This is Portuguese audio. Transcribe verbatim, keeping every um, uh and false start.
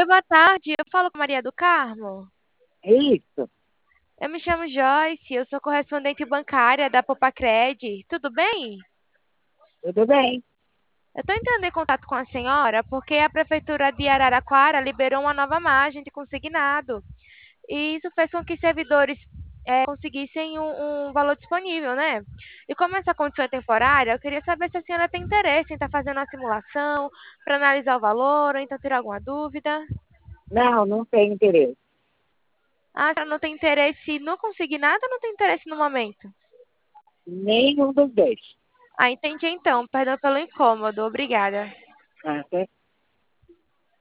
boa tarde. Eu falo com Maria do Carmo. É isso, Eu me chamo Joyce, eu sou correspondente bancária da Popacred. Tudo bem? tudo bem. Eu estou entrando em contato com a senhora porque a Prefeitura de Araraquara liberou uma nova margem de consignado. E isso fez com que servidores eh, conseguissem um, um valor disponível, né? E como essa condição é temporária, eu queria saber se a senhora tem interesse em estar fazendo uma simulação para analisar o valor ou então tirar alguma dúvida. Não, não tem interesse. Ah, a senhora não tem interesse no consignado ou não tem interesse no momento? Nenhum dos dois. Ah, entendi então. Perdão pelo incômodo. Obrigada. Ah, tá